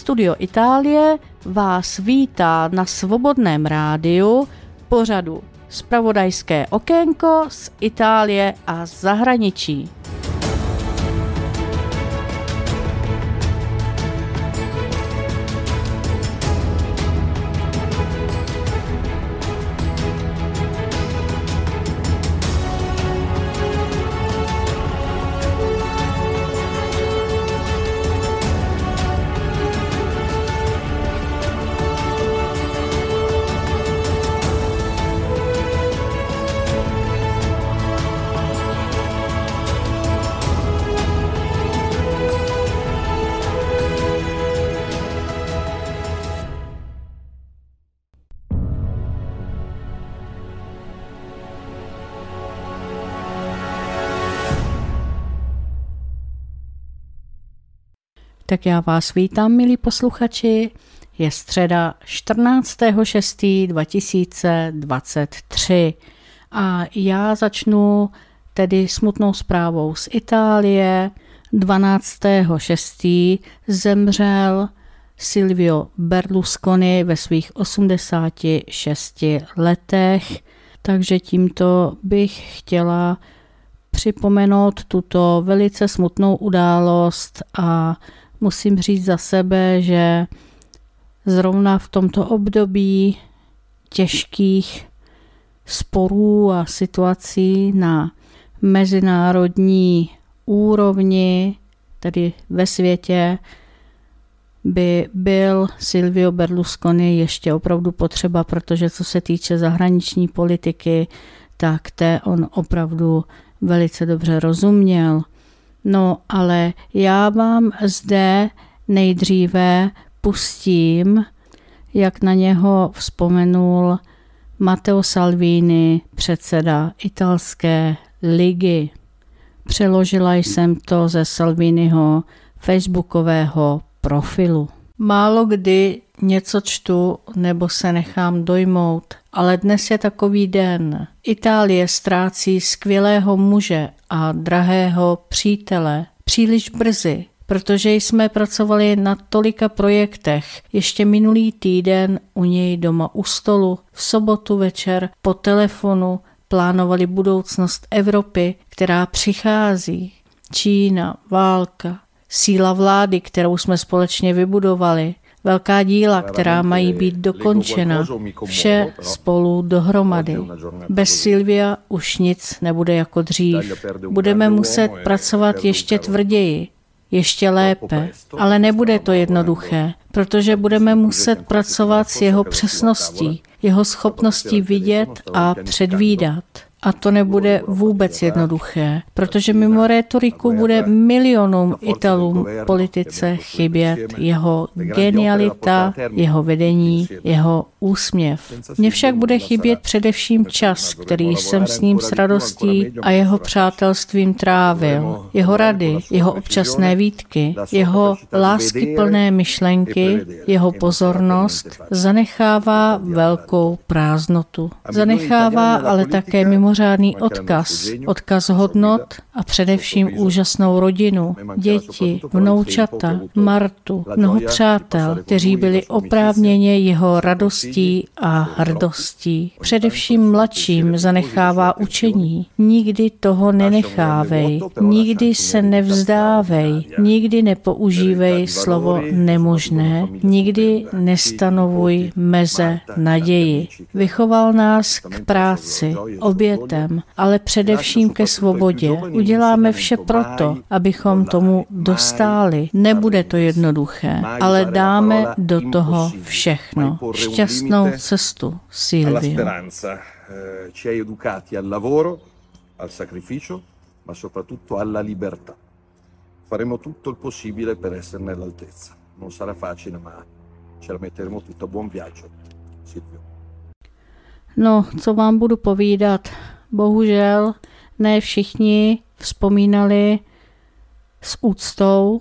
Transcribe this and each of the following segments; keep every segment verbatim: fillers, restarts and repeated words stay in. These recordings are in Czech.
Studio Itálie vás vítá na Svobodném rádiu pořadu Zpravodajské okénko z Itálie a zahraničí. Tak já vás vítám, milí posluchači. Je středa čtrnáctého šestého dva tisíce dvacet tři a já začnu tedy smutnou zprávou z Itálie. dvanáctého šestého zemřel Silvio Berlusconi ve svých osmdesáti šesti letech, takže tímto bych chtěla připomenout tuto velice smutnou událost a musím říct za sebe, že zrovna v tomto období těžkých sporů a situací na mezinárodní úrovni, tedy ve světě, by byl Silvio Berlusconi ještě opravdu potřeba, protože co se týče zahraniční politiky, tak té on opravdu velice dobře rozuměl. No, ale já vám zde nejdříve pustím, jak na něho vzpomenul Matteo Salvini, předseda italské ligy. Přeložila jsem to ze Salviniho facebookového profilu. Málo kdy něco čtu nebo se nechám dojmout, ale dnes je takový den. Itálie ztrácí skvělého muže a drahého přítele příliš brzy, protože jsme pracovali na tolika projektech. Ještě minulý týden u něj doma u stolu, v sobotu večer po telefonu plánovali budoucnost Evropy, která přichází. Čína, válka, síla vlády, kterou jsme společně vybudovali, velká díla, která mají být dokončena, vše spolu dohromady. Bez Silvia už nic nebude jako dřív. Budeme muset pracovat ještě tvrději, ještě lépe, ale nebude to jednoduché, protože budeme muset pracovat s jeho přesností, jeho schopností vidět a předvídat. A to nebude vůbec jednoduché, protože mimo rétoriku bude milionům Italům v politice chybět jeho genialita, jeho vedení, jeho úsměv. Mně však bude chybět především čas, který jsem s ním s radostí a jeho přátelstvím trávil. Jeho rady, jeho občasné výtky, jeho láskyplné myšlenky, jeho pozornost zanechává velkou prázdnotu. Zanechává ale také mimo mimořádný odkaz, odkaz hodnot a především úžasnou rodinu, děti, vnoučata, Martu, mnoho přátel, kteří byli oprávněně jeho radostí a hrdostí. Především mladším zanechává učení. Nikdy toho nenechávej, nikdy se nevzdávej, nikdy nepoužívej slovo nemožné, nikdy nestanovuj meze naději. Vychoval nás k práci, obětem, ale především ke svobodě. Uděláme vše proto, abychom tomu dostáli. Nebude to jednoduché, ale dáme do toho všechno. Šťastnou cestu, Silvio. Ci hai educati al lavoro, al sacrificio, ma soprattutto alla libertà. Faremo tutto il possibile per esserne all'altezza. Non sarà facile, ma ce la metteremo tutta. Buon viaggio, Silvio. No, co vám budu povídat? Bohužel ne všichni vzpomínali s úctou,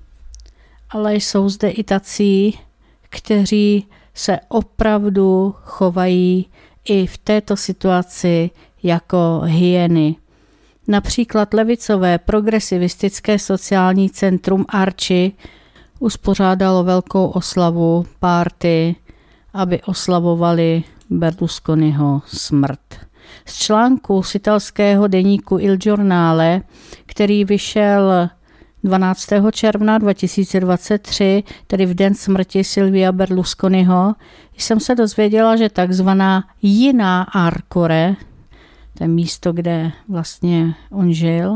ale jsou zde i tací, kteří se opravdu chovají i v této situaci jako hyeny. Například levicové progresivistické sociální centrum Arci uspořádalo velkou oslavu, party, aby oslavovali Berlusconiho smrt. Z článku z italského deníku Il Giornale, který vyšel dvanáctého června dva tisíce dvacet tři, tedy v den smrti Silvia Berlusconiho, jsem se dozvěděla, že takzvaná jiná Arcore, to je místo, kde vlastně on žil,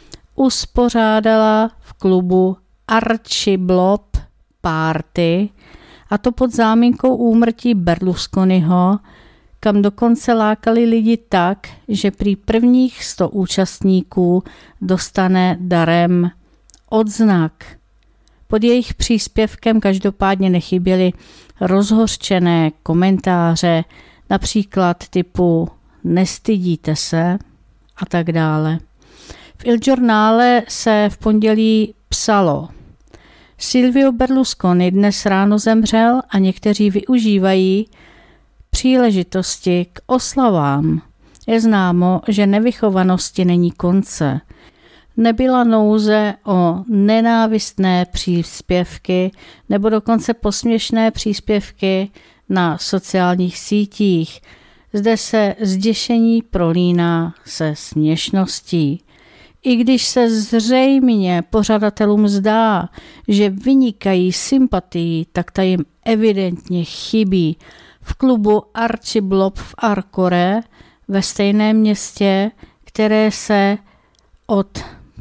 uspořádala v klubu Archiblob party, a to pod záminkou úmrtí Berlusconiho, kam dokonce lákali lidi tak, že prý prvních sto účastníků dostane darem odznak. Pod jejich příspěvkem každopádně nechyběly rozhořčené komentáře, například typu nestydíte se a tak dále. V Il Giornale se v pondělí psalo: Silvio Berlusconi dnes ráno zemřel a někteří využívají příležitosti k oslavám. Je známo, že nevychovanosti není konce. Nebyla nouze o nenávistné příspěvky nebo dokonce posměšné příspěvky na sociálních sítích. Zde se zděšení prolíná se směšností. I když se zřejmě pořadatelům zdá, že vynikají sympatií, tak ta jim evidentně chybí. V klubu Archiblob v Arcore ve stejném městě, které se od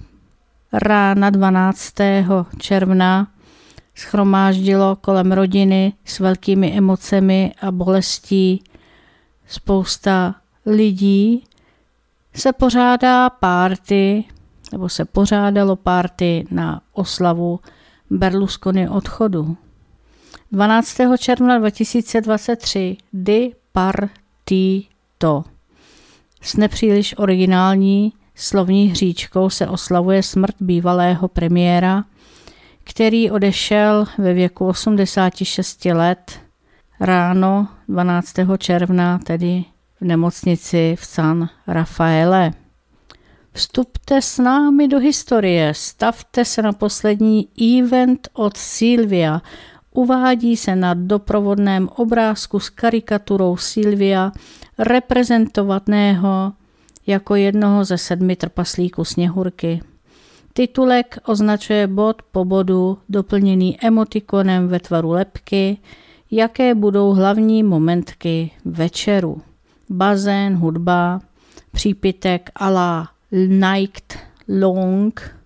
rána dvanáctého června shromáždilo kolem rodiny s velkými emocemi a bolestí spousta lidí, se pořádá party, nebo se pořádalo party na oslavu Berlusconi odchodu. dvanáctého června dva tisíce dvacet tři Di Partito. S nepříliš originální slovní hříčkou se oslavuje smrt bývalého premiéra, který odešel ve věku osmdesáti šesti let ráno dvanáctého června, tedy v nemocnici v San Raffaele. Vstupte s námi do historie, stavte se na poslední event od Silvia. Uvádí se na doprovodném obrázku s karikaturou Silvia, reprezentovaného jako jednoho ze sedmi trpaslíků Sněhurky. Titulek označuje bod po bodu, doplněný emotikonem ve tvaru lebky, jaké budou hlavní momentky večeru. Bazén, hudba, přípitek à la night long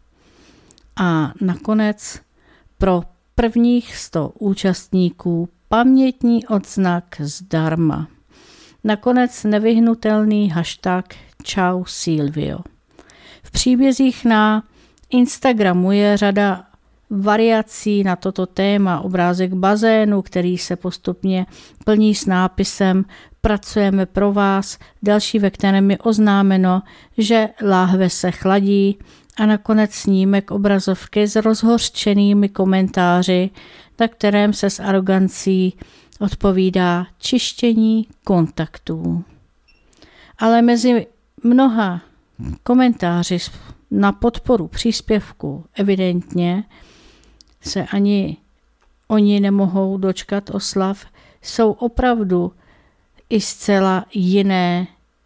a nakonec pro prvních sto účastníků pamětní odznak zdarma. Nakonec nevyhnutelný hashtag Ciao Silvio. V příbězích na Instagramu je řada variací na toto téma. Obrázek bazénu, který se postupně plní s nápisem Pracujeme pro vás, další, ve kterém je oznámeno, že láhve se chladí, a nakonec snímek obrazovky s rozhořčenými komentáři, na kterém se s arogancí odpovídá čištění kontaktů. Ale mezi mnoha komentáři na podporu příspěvku evidentně se ani oni nemohou dočkat oslav, jsou opravdu i zcela jiné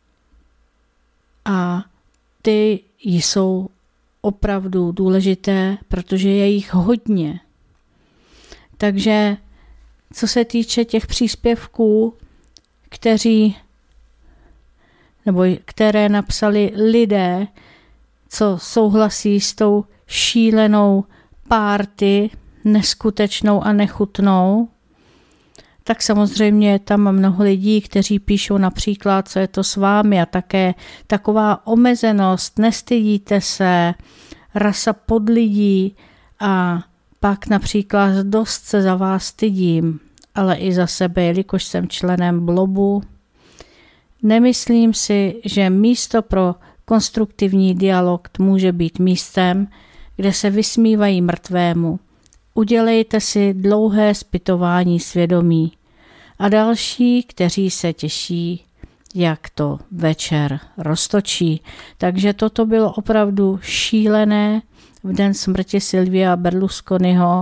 a ty jsou opravdu důležité, protože je jich hodně. Takže co se týče těch příspěvků, kteří, nebo které napsali lidé, co souhlasí s tou šílenou párty, neskutečnou a nechutnou, tak samozřejmě je tam mnoho lidí, kteří píšou například, co je to s vámi, a také taková omezenost, nestydíte se, rasa podlidí, a pak například dost se za vás stydím, ale i za sebe, jelikož jsem členem blobu. Nemyslím si, že místo pro konstruktivní dialog může být místem, kde se vysmívají mrtvému. Udělejte si dlouhé zpytování svědomí. A další, kteří se těší, jak to večer roztočí. Takže toto bylo opravdu šílené v den smrti Silvia Berlusconiho.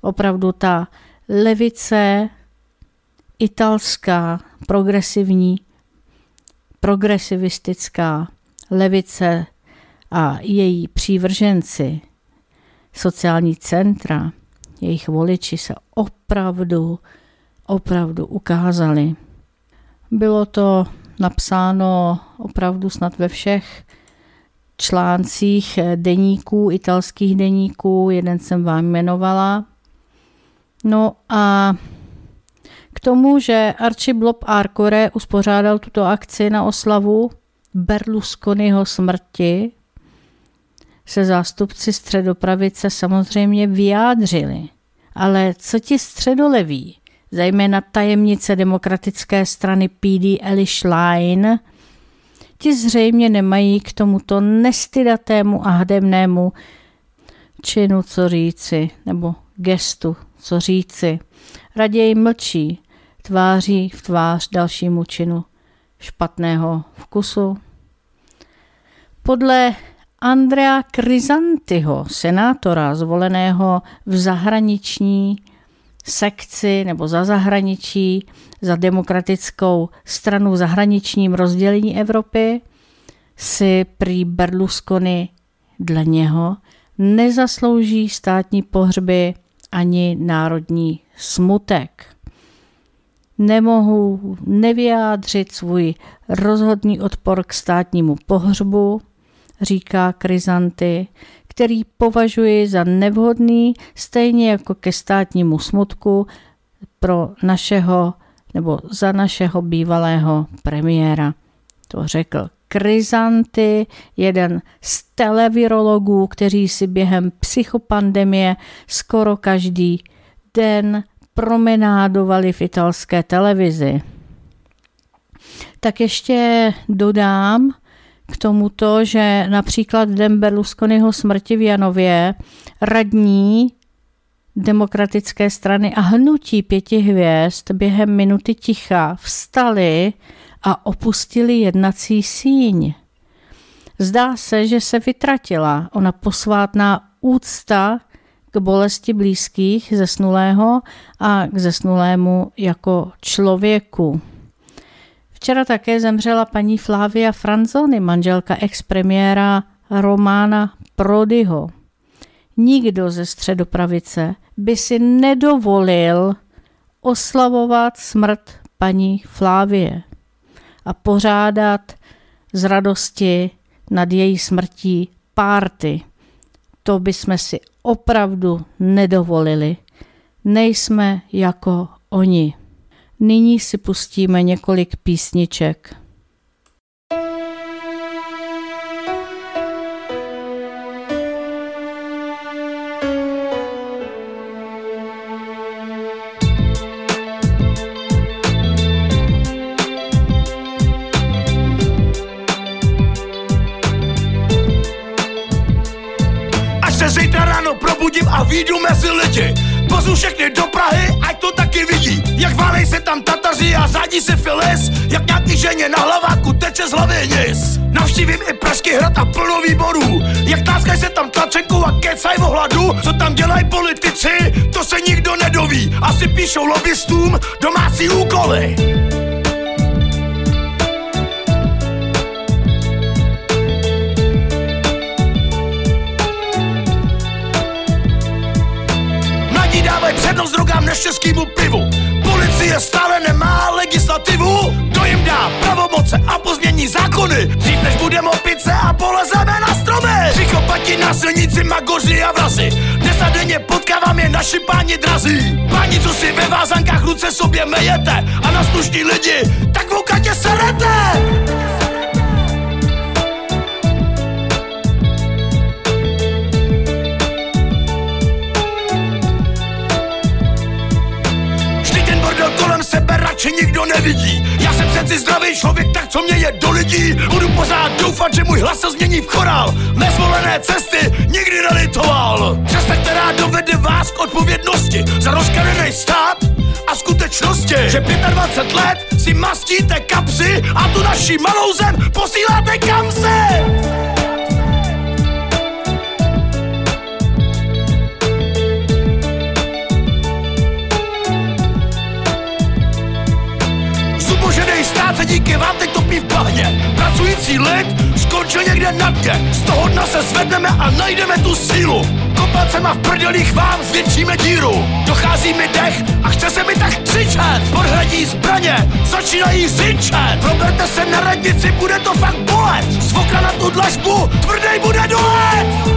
opravdu ta levice italská, progresivní, progresivistická levice a její přívrženci, sociální centra, jejich voliči se opravdu, opravdu ukázali. Bylo to napsáno opravdu snad ve všech článcích deníků, italských deníků, jeden jsem vám jmenovala. No a k tomu, že Archibald Arcore uspořádal tuto akci na oslavu Berlusconiho smrti, se zástupci středopravice samozřejmě vyjádřili. Ale co ti středoleví, zejména tajemnice demokratické strany P D Elly Schlein, ti zřejmě nemají k tomuto nestydatému a hademnému činu co říci, nebo gestu co říci. Raději mlčí, tváří v tvář dalšímu činu špatného vkusu. Podle Andrea Crisantiho, senátora zvoleného v zahraniční sekci nebo za zahraničí, za demokratickou stranu v zahraničním rozdělení Evropy, si prý Berlusconi dle něho nezaslouží státní pohřby ani národní smutek. Nemohu nevyjádřit svůj rozhodný odpor k státnímu pohřbu, říká Crisanti, který považuji za nevhodný, stejně jako ke státnímu smutku pro našeho nebo za našeho bývalého premiéra. To řekl Crisanti, jeden z televirologů, kteří si během psychopandemie skoro každý den promenádovali v italské televizi. Tak ještě dodám k tomuto, že například den Berlusconiho smrti v Janově radní demokratické strany a hnutí pěti hvězd během minuty ticha vstali a opustili jednací síň. Zdá se, že se vytratila ona posvátná úcta k bolesti blízkých zesnulého a k zesnulému jako člověku. Včera také zemřela paní Flavia Franzoni, manželka ex-premiéra Romana Prodiho. Nikdo ze středopravice by si nedovolil oslavovat smrt paní Flavie a pořádat z radosti nad její smrtí párty. To bychom si opravdu nedovolili. Nejsme jako oni. Nyní si pustíme několik písniček. Až se zítra ráno probudím a vyjdu mezi lidi, pozvu všechny do Prahy, ať to taky vidí. Jak válej se tam Tataři a řádí se Filis, jak nějaký ženě na hlaváku teče z hlavy nic. Navštívím i Pražský hrad a plno výborů, jak tláskaj se tam tlačenkou a kecaj o hladu. Co tam dělají politici, to se nikdo nedoví. Asi píšou lobbystům domácí úkoly. Dávají přednost drogám než českýmu pivu. Policie stále nemá legislativu. Kdo jim dá pravomoce a pozmění zákony? Dřív než budeme opice a polezeme na stromy. Psychopati, násilníci, magoři a vrazi. Dnes a denně potkávám je naši páni drazí. Páni, co si ve vázankách ruce sobě mejete a na slušní lidi tak v okatě serete. Kolem sebe radši nikdo nevidí. Já jsem přeci zdravý člověk, tak co mě je do lidí. Budu pořád doufat, že můj hlas se změní v chorál. Nezvolené cesty nikdy nelitoval. Cesta, která dovede vás k odpovědnosti za rozkradený stát a skutečnosti, že dvacet pět let si mastíte kapsy a tu naši malou zem posíláte kam se. celý stát se díky vám teď topí v bahně. Pracující lid skončil někde na dně. Z toho dna se zvedneme a najdeme tu sílu. Kopacema v prdělích vám zvětšíme díru. Dochází mi dech a chce se mi tak křičet. Podhradí zbraně začínají zinčet. Proberte se na radnici, bude to fakt bolet. Z okna na tu dlažbu tvrdej bude dolet.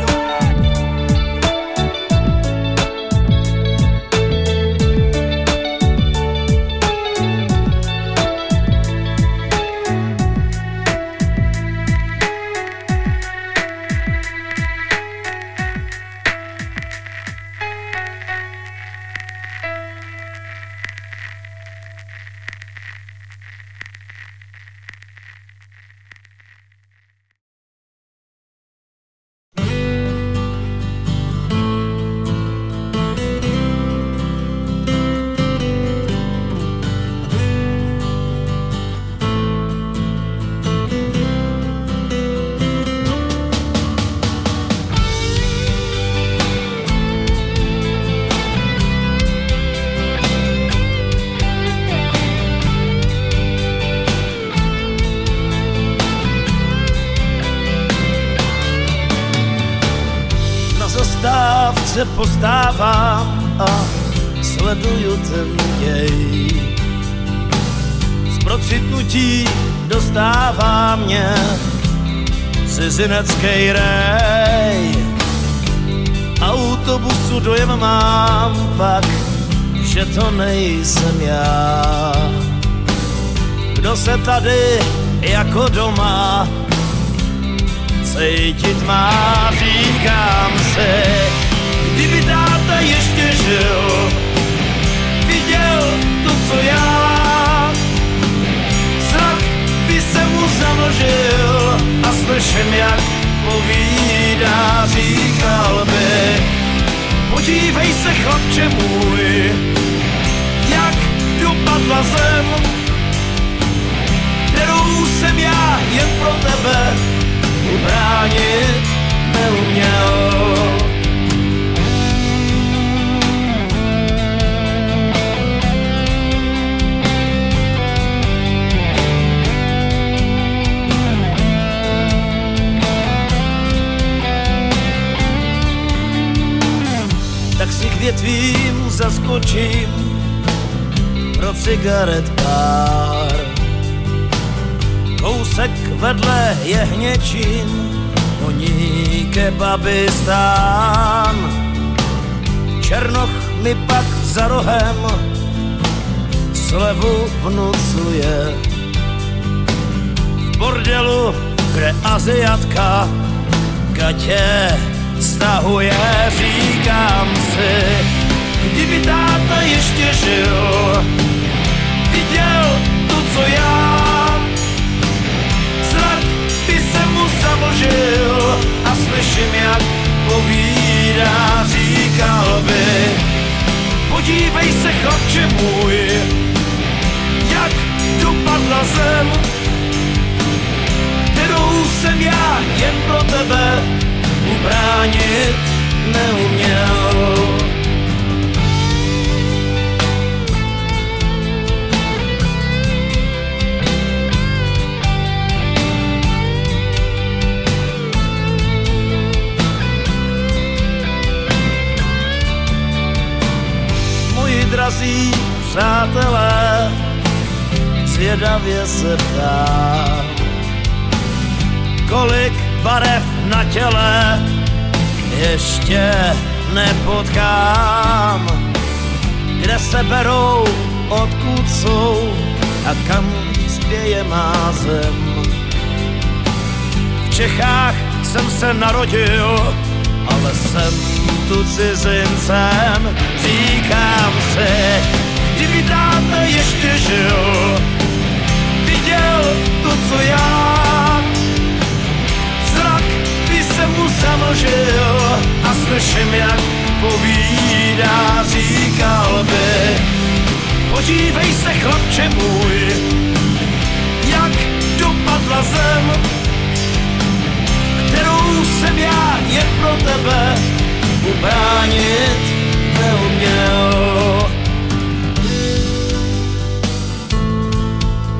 Se postávám a sleduju ten děj. Z procitnutí dostává mě cizinecký rej. Autobusu dojem mám pak, že to nejsem já. Kdo se tady jako doma cítit má, říkám si, kdyby táta ještě žil, viděl to, co já, zrak by se mu zamlžil a slyším, jak povídá, říkal by, podívej se, chlapče můj, jak dopadla zem, kterou jsem já jen pro tebe ubránit neuměl. Tak si k větvím zaskočím pro cigaretkár. Kousek vedle je Hněčín, honí kebabistán. Černoch mi pak za rohem slevu vnucuje. V bordelu, kde Aziatka gatě stahuje, říkám si, kdyby táta ještě žil, viděl to, co já, zrak by se mu zamlžil a slyším, jak povídá, říkal by, podívej se, chlapče můj, jak dopadla zem, kterou jsem já jen pro tebe ubránit neuměl. Moji drazí přátelé, zvědavě se ptám, kolik barev na těle ještě nepotkám, kde se berou, odkud jsou a kam spěje má zem. V Čechách jsem se narodil, ale jsem tu cizincem, říkám si, kdyby táta ještě žil, viděl to, co já, zrak by se mu zamlžil a slyším, jak povídá, říkal by, podívej se, chlapče můj, jak dopadla zem, kterou jsem já jen pro tebe ubránit neuměl.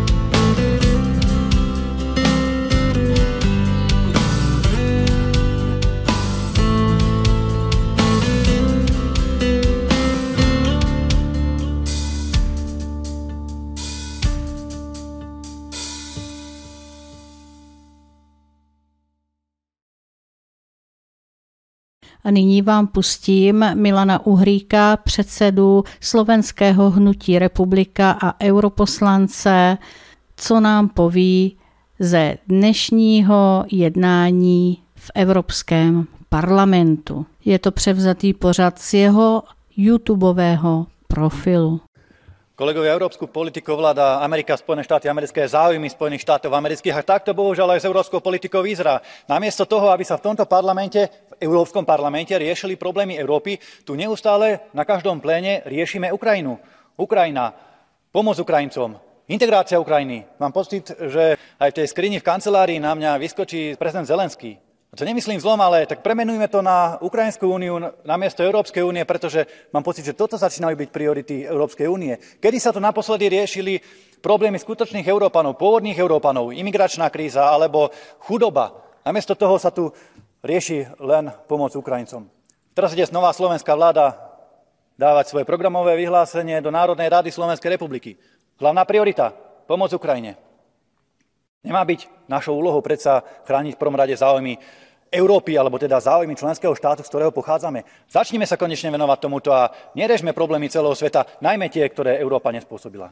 A nyní vám pustím Milana Uhríka, předsedu slovenského hnutí Republika a europoslance, co nám poví ze dnešního jednání v Evropském parlamentu. Je to převzatý pořad z jeho YouTubeového profilu. Kolegovia, európsku politiku vláda Amerika, Spojené štáty americké, záujmy Spojených štátov amerických a takto bohužiaľ aj s európskou politikou vyzerá. Namiesto toho, aby sa v tomto parlamente, v Európskom parlamente riešili problémy Európy, tu neustále na každom pléne riešime Ukrajinu. Ukrajina, pomoc Ukrajincom, integrácia Ukrajiny. Mám pocit, že aj v tej skrini v kancelárii na mňa vyskočí prezident Zelenský. To nemyslím zlom, ale tak premenujme to na Ukrajinskú úniu namiesto Európskej únie, pretože mám pocit, že toto začínajú byť priority Európskej únie. Kedy sa tu naposledy riešili problémy skutočných Európanov, pôvodných Európanov, imigračná kríza alebo chudoba. Namiesto toho sa tu rieši len pomoc Ukrajincom. Teraz ide nová slovenská vláda dávať svoje programové vyhlásenie do Národnej rady Slovenskej republiky. Hlavná priorita – pomoc Ukrajine. Nemá byť našou úlohou predsa chrániť v prvom rade záujmy Európy, alebo teda záujmy členského štátu, z ktorého pochádzame. Začnime sa konečne venovať tomuto a nerežme problémy celého sveta, najmä tie, ktoré Európa nespôsobila.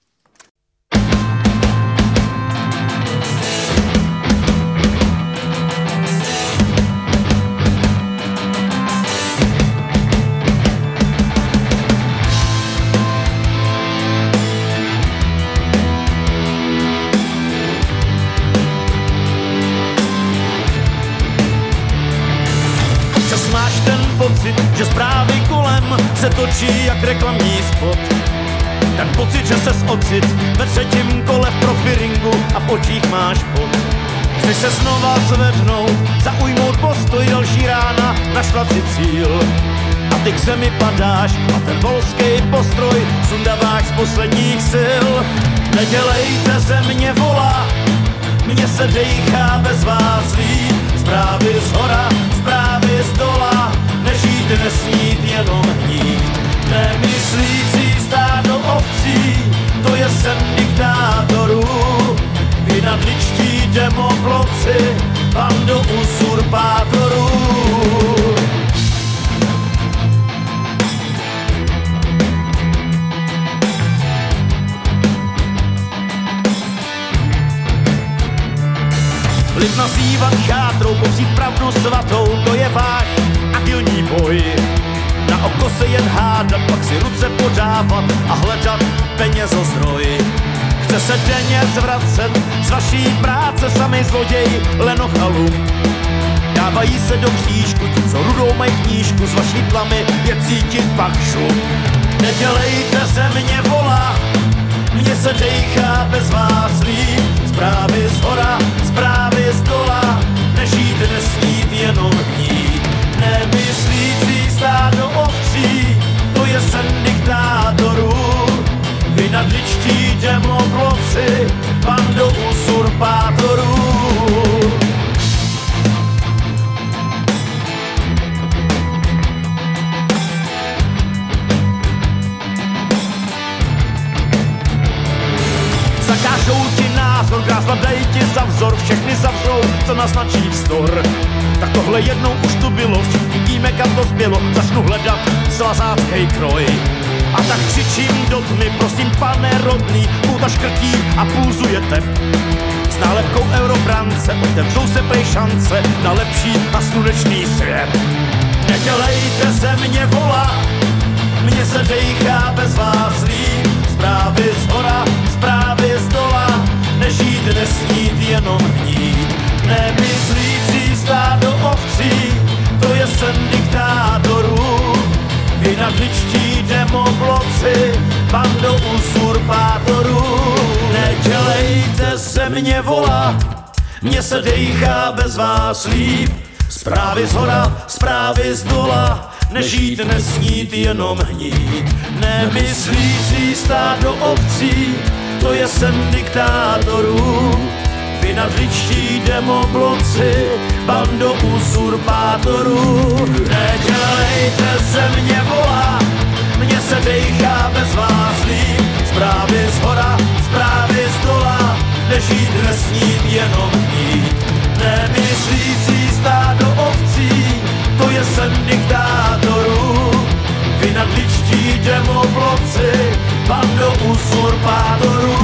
Že zprávy kolem se točí jak reklamní spot. Ten pocit, že ses ocit ve třetím kole v profiringu a v očích máš pot. Chceš se znova zvednout, zaujmout postoj, další rána, našla si cíl. A ty k zemi padáš a ten volský postroj sundaváš z posledních sil. Nedělejte, země volá, mně se dejchá bez vás líp. Zprávy z hora, zprávy z dola, nežít, nesnít, jenom hnít. Nemyslící stádo ovcí, to je sen diktátorů. Vy nadličtí demobloci, bando uzurpátorů. Lid nazývat chátrou, popřít pravdu svatou, to je váš agilní boj. Na oko se jen hádat, pak si ruce podávat a hledat penězozdroj. Chce se denně zvracet z vaší práce samej zloděj, lenoch a lum. Dávají se do křížku, ti, co rudou mají knížku, z vaší tlamy je cítit pach šum. Nedělejte, země volá, mně se dejchá bez vás líp. Zprávy z hora, zprávy z dola, nežít, nesnít, jenom hnít. Nemyslící stádo ovcí, to je sen diktátorů. Vy nadličtí demobloci, bando uzurpátorů. Zakážou ti názor, grázla dej ti za vzor, všechny zavřou, co naznačí vzdor. Tak tohle jednou už tu bylo, všichni víme, kam to zbylo, začnu hledat svazáckej kroj. A tak křičím do tmy, prosím pane rodný, půta škrtí a půzuje tep. S nálepkou eurobrance otevřou se prej šance na lepší a slunečný svět. Nedělejte, země volá, mně se dejchá bez vás líp. Zprávy z hora, zprávy z dola, nežít, nesnít, jenom hnít. Nemyslící stádo ovcí, to je sen diktátorů. Vy nadličtí demobloci, bando uzurpátorů. Nedělejte, země volá, mně se dejchá bez vás líp. Zprávy z hora, zprávy z dola, nežít, nesnít, jenom hnít. Nemyslící stádo ovcí, to je sen diktátorů. Vy nadličtí demobloci, bando uzurpátorů. Nedělejte, země volá, mně se dejchá bez vás líp. Zprávy z hora, zprávy z dola, nežít, nesnít, jenom hnít. Nemyslící stádo ovcí, to je sen diktátorů, vy nadličtí demobloci, bando uzurpátorů.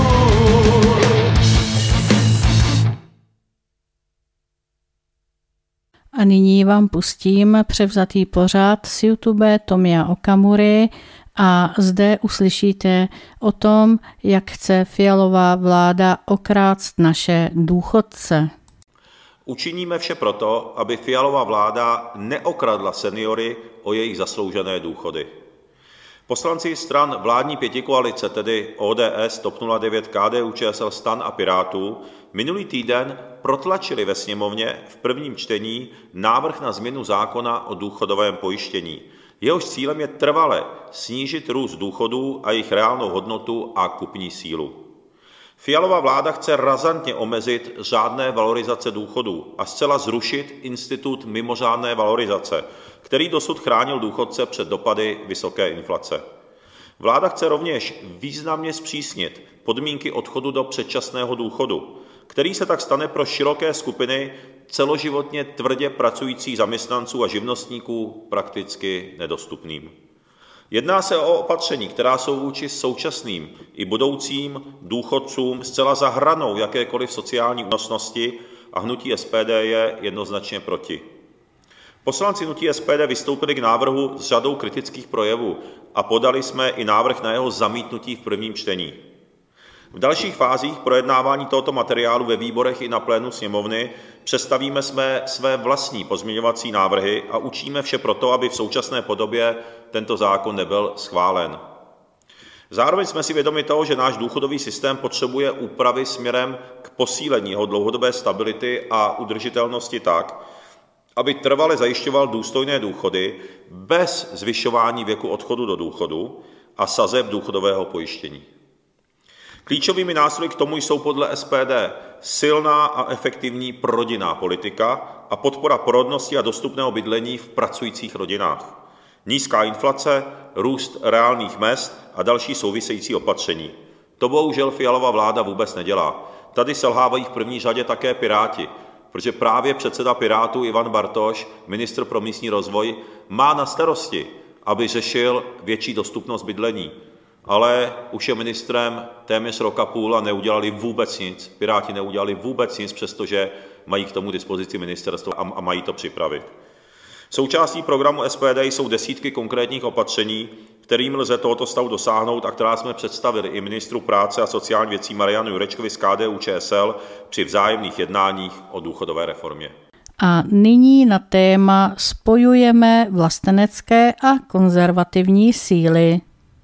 A nyní vám pustím převzatý pořad z YouTube Tomia Okamury a zde uslyšíte o tom, jak chce Fialová vláda okrást naše důchodce. Učiníme vše proto, aby Fialova vláda neokradla seniory o jejich zasloužené důchody. Poslanci stran vládní pětikoalice, tedy O D S, TOP nula devět, K D U Č S L, STAN a Pirátů, minulý týden protlačili ve sněmovně v prvním čtení návrh na změnu zákona o důchodovém pojištění. Jehož cílem je trvale snížit růst důchodů a jejich reálnou hodnotu a kupní sílu. Fialova vláda chce razantně omezit řádné valorizace důchodů a zcela zrušit institut mimořádné valorizace, který dosud chránil důchodce před dopady vysoké inflace. Vláda chce rovněž významně zpřísnit podmínky odchodu do předčasného důchodu, který se tak stane pro široké skupiny celoživotně tvrdě pracujících zaměstnanců a živnostníků prakticky nedostupným. Jedná se o opatření, která jsou vůči současným i budoucím důchodcům zcela za hranou jakékoliv sociální únosnosti a hnutí S P D je jednoznačně proti. Poslanci hnutí S P D vystoupili k návrhu s řadou kritických projevů a podali jsme i návrh na jeho zamítnutí v prvním čtení. V dalších fázích projednávání tohoto materiálu ve výborech i na plénu sněmovny představíme jsme své vlastní pozměňovací návrhy a učíme vše proto, aby v současné podobě tento zákon nebyl schválen. Zároveň jsme si vědomi toho, že náš důchodový systém potřebuje úpravy směrem k posílení jeho dlouhodobé stability a udržitelnosti tak, aby trvale zajišťoval důstojné důchody bez zvyšování věku odchodu do důchodu a sazeb důchodového pojištění. Klíčovými nástroji k tomu jsou podle S P D silná a efektivní prorodinná politika a podpora porodnosti a dostupného bydlení v pracujících rodinách, nízká inflace, růst reálných mezd a další související opatření. To bohužel Fialova vláda vůbec nedělá. Tady selhávají v první řadě také Piráti, protože právě předseda Pirátů Ivan Bartoš, ministr pro místní rozvoj, má na starosti, aby řešil větší dostupnost bydlení. Ale už je ministrem téměř rok a půl a neudělali vůbec nic. Piráti neudělali vůbec nic, přestože mají k tomu dispozici ministerstvo a mají to připravit. Součástí programu S P D jsou desítky konkrétních opatření, kterým lze tohoto stavu dosáhnout a která jsme představili i ministru práce a sociálních věcí Marianu Jurečkovi z K D U Č S L při vzájemných jednáních o důchodové reformě. A nyní na téma spojujeme vlastenecké a konzervativní síly.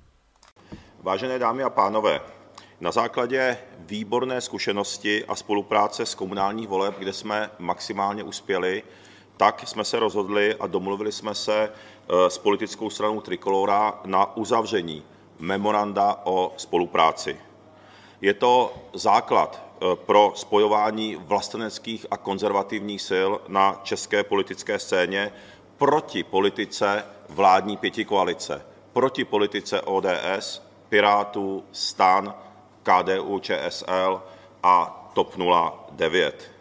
Vážené dámy a pánové, na základě výborné zkušenosti a spolupráce s komunálních voleb, kde jsme maximálně uspěli, tak jsme se rozhodli a domluvili jsme se s politickou stranou Trikolora na uzavření memoranda o spolupráci. Je to základ pro spojování vlasteneckých a konzervativních sil na české politické scéně proti politice vládní pětikoalice, proti politice O D S, Pirátů, STAN, K D U Č S L a TOP nula devět.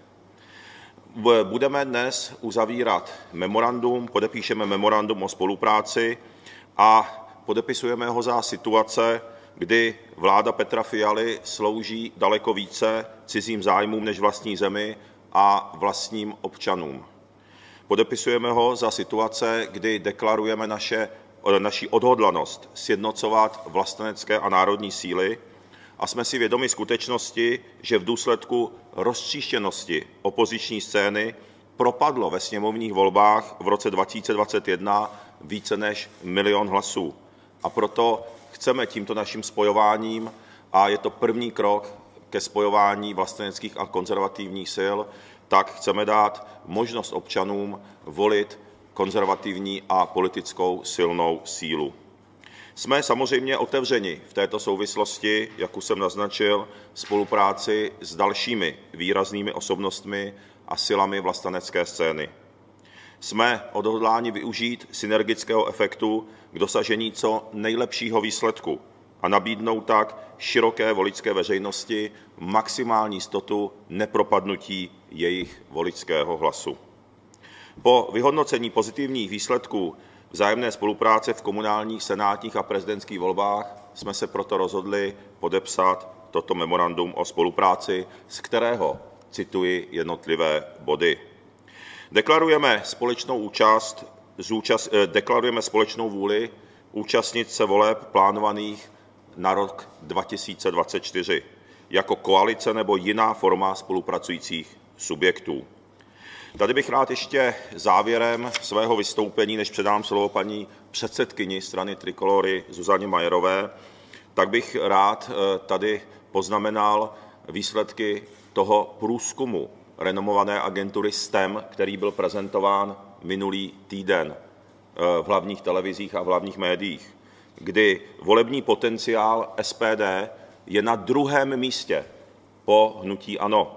Budeme dnes uzavírat memorandum, podepíšeme memorandum o spolupráci a podepisujeme ho za situace, kdy vláda Petra Fialy slouží daleko více cizím zájmům než vlastní zemi a vlastním občanům. Podepisujeme ho za situace, kdy deklarujeme naše naší odhodlanost sjednocovat vlastenecké a národní síly a jsme si vědomi skutečnosti, že v důsledku roztříštěnosti opoziční scény propadlo ve sněmovních volbách v roce dva tisíce dvacet jedna více než milion hlasů. A proto chceme tímto naším spojováním, a je to první krok ke spojování vlasteneckých a konzervativních sil, tak chceme dát možnost občanům volit konzervativní a politickou silnou sílu. Jsme samozřejmě otevřeni v této souvislosti, jak už jsem naznačil, spolupráci s dalšími výraznými osobnostmi a silami vlastenecké scény. Jsme odhodláni využít synergického efektu k dosažení co nejlepšího výsledku a nabídnout tak široké voličské veřejnosti maximální jistotu nepropadnutí jejich voličského hlasu. Po vyhodnocení pozitivních výsledků vzájemné spolupráce v komunálních, senátních a prezidentských volbách jsme se proto rozhodli podepsat toto memorandum o spolupráci, z kterého cituji jednotlivé body. Deklarujeme společnou účast, zúčast, deklarujeme společnou vůli účastnit se voleb plánovaných na rok dva tisíce dvacet čtyři jako koalice nebo jiná forma spolupracujících subjektů. Tady bych rád ještě závěrem svého vystoupení, než předám slovo paní předsedkyni strany Trikolóry Zuzaně Majerové, tak bych rád tady poznamenal výsledky toho průzkumu renomované agentury S T E M, který byl prezentován minulý týden v hlavních televizích a v hlavních médiích, kdy volební potenciál S P D je na druhém místě po hnutí ANO.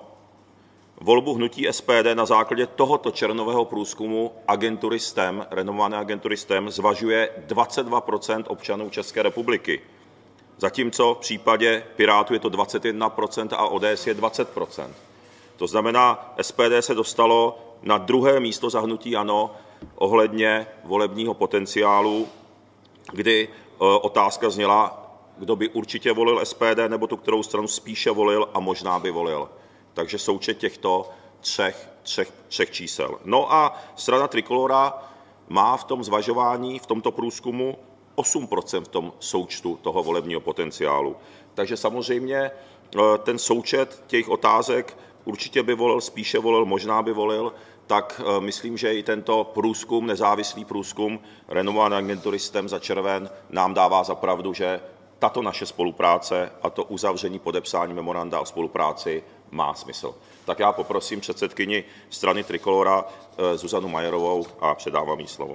Volbu hnutí S P D na základě tohoto červnového průzkumu agentury S T E M, renomované agentury S T E M, zvažuje dvacet dva procent občanů České republiky, zatímco v případě Pirátů je to dvacet jedna procent a O D S je dvacet procent. To znamená, S P D se dostalo na druhé místo za hnutí ANO ohledně volebního potenciálu, kdy otázka zněla, kdo by určitě volil S P D, nebo tu kterou stranu spíše volil a možná by volil. Takže součet těchto třech, třech, třech čísel. No a strana Trikolóra má v tom zvažování, v tomto průzkumu osm procent v tom součtu toho volebního potenciálu. Takže samozřejmě ten součet těch otázek určitě by volil, spíše volil, možná by volil, tak myslím, že i tento průzkum, nezávislý průzkum renomované agentury S T E M za červen nám dává za pravdu, že tato naše spolupráce a to uzavření podepsání memoranda o spolupráci má smysl. Tak já poprosím předsedkyni strany Trikolóra Zuzanu Majerovou a předávám jí slovo.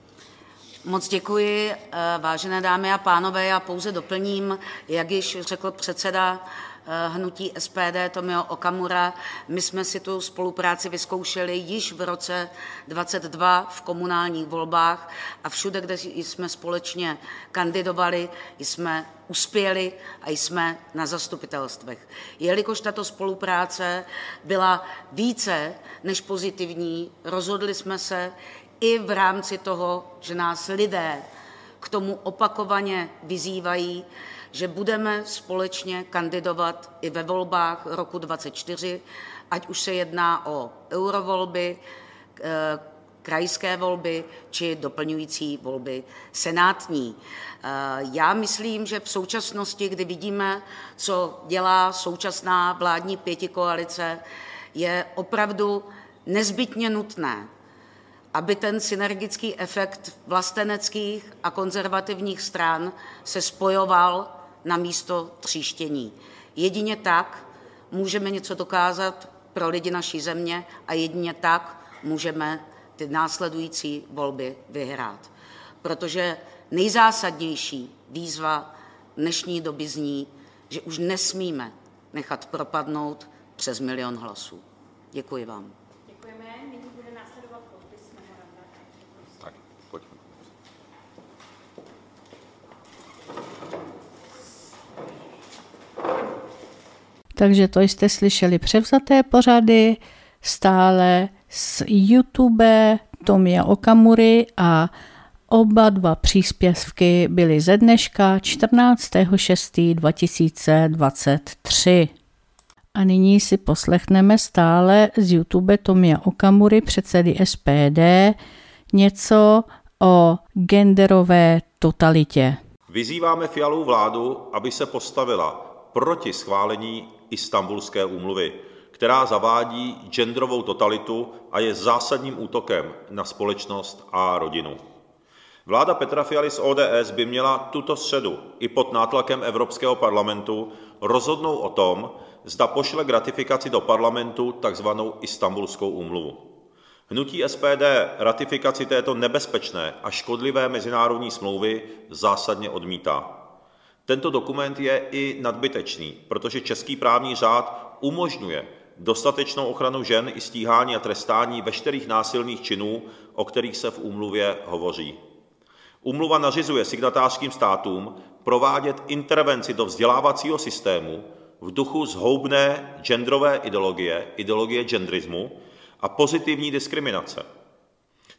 Moc děkuji, vážené dámy a pánové. Já pouze doplním, jak již řekl předseda hnutí S P D Tomio Okamura. My jsme si tu spolupráci vyzkoušeli již v roce dvacet dva v komunálních volbách a všude, kde jsme společně kandidovali, jsme uspěli a jsme na zastupitelstvech. Jelikož tato spolupráce byla více než pozitivní, rozhodli jsme se i v rámci toho, že nás lidé k tomu opakovaně vyzývají, že budeme společně kandidovat i ve volbách roku dvacet čtyři, ať už se jedná o eurovolby, krajské volby či doplňující volby senátní. Já myslím, že v současnosti, kdy vidíme, co dělá současná vládní pětikoalice, je opravdu nezbytně nutné, aby ten synergický efekt vlasteneckých a konzervativních stran se spojoval na místo tříštění. Jedině tak můžeme něco dokázat pro lidi naší země a jedině tak můžeme ty následující volby vyhrát. Protože nejzásadnější výzva dnešní doby zní, že už nesmíme nechat propadnout přes milion hlasů. Děkuji vám. Děkujeme. Nyní bude následovat podpis memoranda. Tak, pojďme. Takže to jste slyšeli převzaté pořady stále z YouTube Tomia Okamury a oba dva příspěvky byly ze dneška čtrnáctého šestého dva tisíce dvacet tři. A nyní si poslechneme stále z YouTube Tomia Okamury, předsedy S P D, něco o genderové totalitě. Vyzýváme Fialovu vládu, aby se postavila proti schválení Istanbulské úmluvy, která zavádí genderovou totalitu a je zásadním útokem na společnost a rodinu. Vláda Petra Fialy z O D S by měla tuto středu i pod nátlakem Evropského parlamentu rozhodnout o tom, zda pošle k ratifikaci do parlamentu takzvanou Istanbulskou úmluvu. Hnutí S P D ratifikaci této nebezpečné a škodlivé mezinárodní smlouvy zásadně odmítá. Tento dokument je i nadbytečný, protože český právní řád umožňuje dostatečnou ochranu žen i stíhání a trestání veškerých násilných činů, o kterých se v úmluvě hovoří. Úmluva nařizuje signatářským státům provádět intervenci do vzdělávacího systému v duchu zhoubné genderové ideologie, ideologie genderismu a pozitivní diskriminace.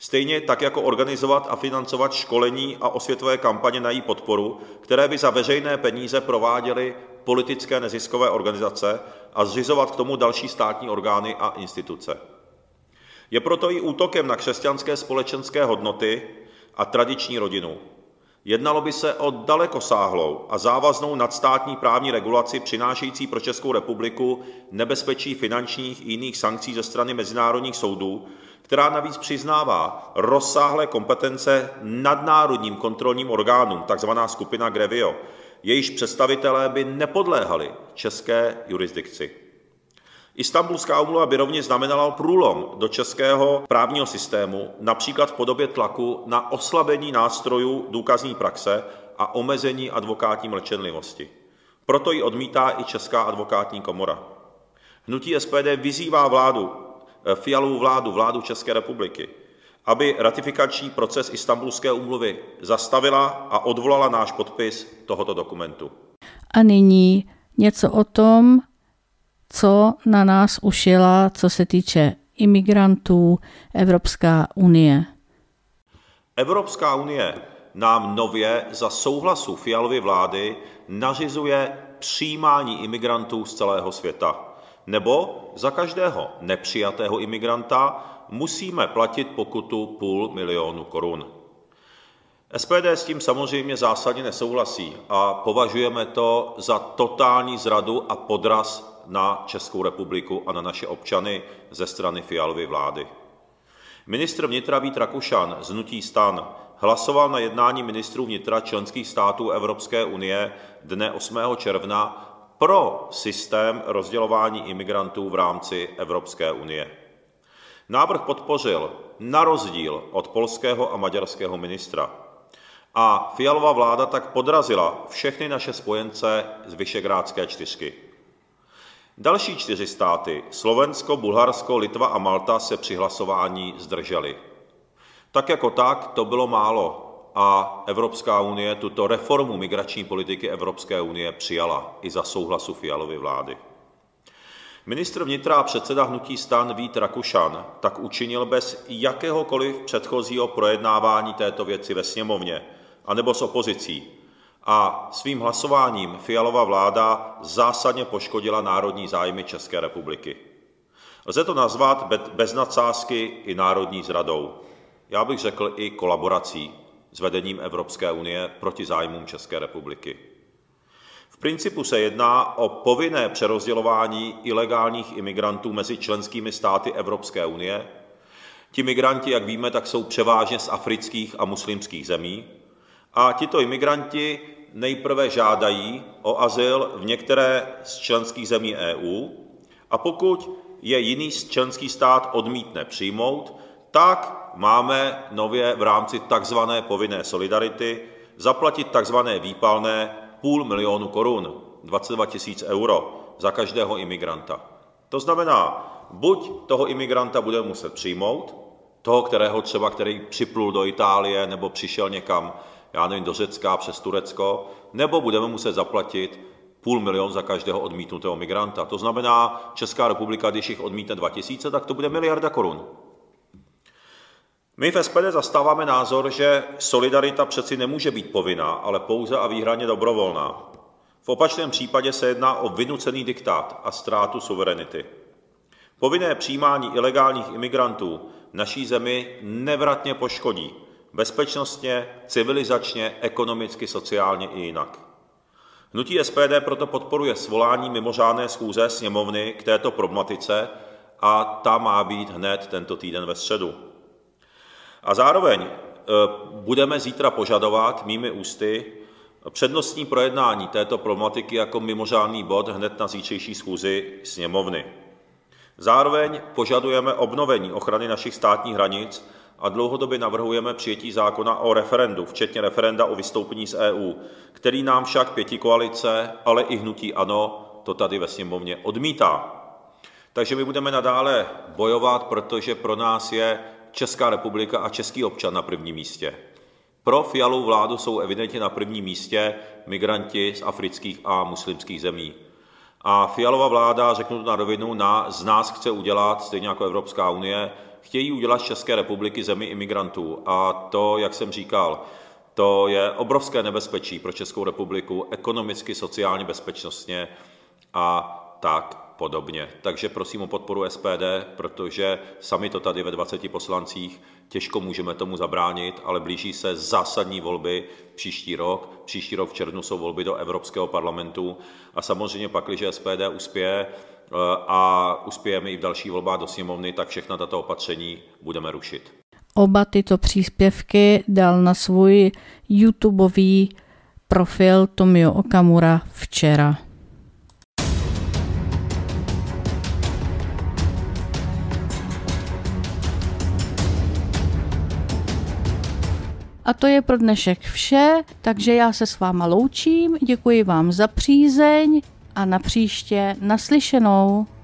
Stejně tak jako organizovat a financovat školení a osvětové kampaně na její podporu, které by za veřejné peníze prováděly politické neziskové organizace a zřizovat k tomu další státní orgány a instituce. Je proto i útokem na křesťanské společenské hodnoty a tradiční rodinu. Jednalo by se o dalekosáhlou a závaznou nadstátní právní regulaci přinášející pro Českou republiku nebezpečí finančních i jiných sankcí ze strany mezinárodních soudů, která navíc přiznává rozsáhlé kompetence nadnárodním kontrolním orgánům, takzvaná skupina Grevio, jejíž představitelé by nepodléhali české jurisdikci. Istanbulská úmluva by rovněž znamenala průlom do českého právního systému, například v podobě tlaku na oslabení nástrojů důkazní praxe a omezení advokátní mlčenlivosti. Proto ji odmítá i Česká advokátní komora. Hnutí S P D vyzývá vládu, Fialovu vládu, vládu České republiky, aby ratifikační proces Istanbulské úmluvy zastavila a odvolala náš podpis tohoto dokumentu. A nyní něco o tom, co na nás ušila, co se týče imigrantů, Evropská unie. Evropská unie nám nově za souhlasu Fialovy vlády nařizuje přijímání imigrantů z celého světa. Nebo za každého nepřijatého imigranta musíme platit pokutu půl milionu korun. S P D s tím samozřejmě zásadně nesouhlasí a považujeme to za totální zradu a podraz na Českou republiku a na naše občany ze strany Fialovy vlády. Ministr vnitra Vít Rakušan z hnutí STAN hlasoval na jednání ministrů vnitra členských států Evropské unie dne osmého června pro systém rozdělování imigrantů v rámci Evropské unie. Návrh podpořil na rozdíl od polského a maďarského ministra. A Fialova vláda tak podrazila všechny naše spojence z Visegrádské čtyřky. Další čtyři státy, Slovensko, Bulharsko, Litva a Malta, se při hlasování zdržely. Tak jako tak to bylo málo a Evropská unie tuto reformu migrační politiky Evropské unie přijala i za souhlasu Fialovy vlády. Ministr vnitra a předseda hnutí STAN Vít Rakušan tak učinil bez jakéhokoliv předchozího projednávání této věci ve sněmovně anebo s opozicí a svým hlasováním Fialova vláda zásadně poškodila národní zájmy České republiky. Lze to nazvat bez nadsázky i národní zradou. Já bych řekl i kolaborací s vedením Evropské unie proti zájmům České republiky. V principu se jedná o povinné přerozdělování ilegálních imigrantů mezi členskými státy Evropské unie. Ti migranti, jak víme, tak jsou převážně z afrických a muslimských zemí. A tito imigranti nejprve žádají o azyl v některé z členských zemí E U a pokud je jiný členský stát odmítne přijmout, tak máme nově v rámci takzvané povinné solidarity zaplatit takzvané výpalné půl milionu korun, dvacet dva tisíc euro za každého imigranta. To znamená, buď toho imigranta budeme muset přijmout, toho, kterého třeba, který připlul do Itálie nebo přišel někam, já nevím, do Řecka přes Turecko, nebo budeme muset zaplatit půl milion za každého odmítnutého migranta. To znamená, Česká republika, když jich odmítne dva tisíce, tak to bude miliarda korun. My v S P D zastáváme názor, že solidarita přeci nemůže být povinná, ale pouze a výhradně dobrovolná. V opačném případě se jedná o vynucený diktát a ztrátu suverenity. Povinné přijímání ilegálních imigrantů naší zemi nevratně poškodí. Bezpečnostně, civilizačně, ekonomicky, sociálně i jinak. Hnutí S P D proto podporuje svolání mimořádné schůze sněmovny k této problematice a ta má být hned tento týden ve středu. A zároveň e, budeme zítra požadovat mými ústy přednostní projednání této problematiky jako mimořádný bod hned na zítřejší schůzi sněmovny. Zároveň požadujeme obnovení ochrany našich státních hranic a dlouhodobě navrhujeme přijetí zákona o referendu, včetně referenda o vystoupení z E U, který nám však pětikoalice, ale i hnutí ANO to tady ve sněmovně odmítá. Takže my budeme nadále bojovat, protože pro nás je Česká republika a český občan na prvním místě. Pro Fialovu vládu jsou evidentně na prvním místě migranti z afrických a muslimských zemí. A Fialova vláda, řeknu to na rovinu, na, z nás chce udělat, stejně jako Evropská unie, chtějí udělat z České republiky zemi imigrantů. A to, jak jsem říkal, to je obrovské nebezpečí pro Českou republiku, ekonomicky, sociálně, bezpečnostně a tak podobně. Takže prosím o podporu S P D, protože sami to tady ve dvaceti poslancích těžko můžeme tomu zabránit, ale blíží se zásadní volby příští rok. Příští rok v červnu jsou volby do Evropského parlamentu a samozřejmě pak, když S P D uspěje a uspějeme i v dalších volbách do sněmovny, tak všechna tato opatření budeme rušit. Oba tyto příspěvky dal na svůj YouTubeový profil Tomio Okamura včera. A to je pro dnešek vše, takže já se s váma loučím, děkuji vám za přízeň a na příště naslyšenou.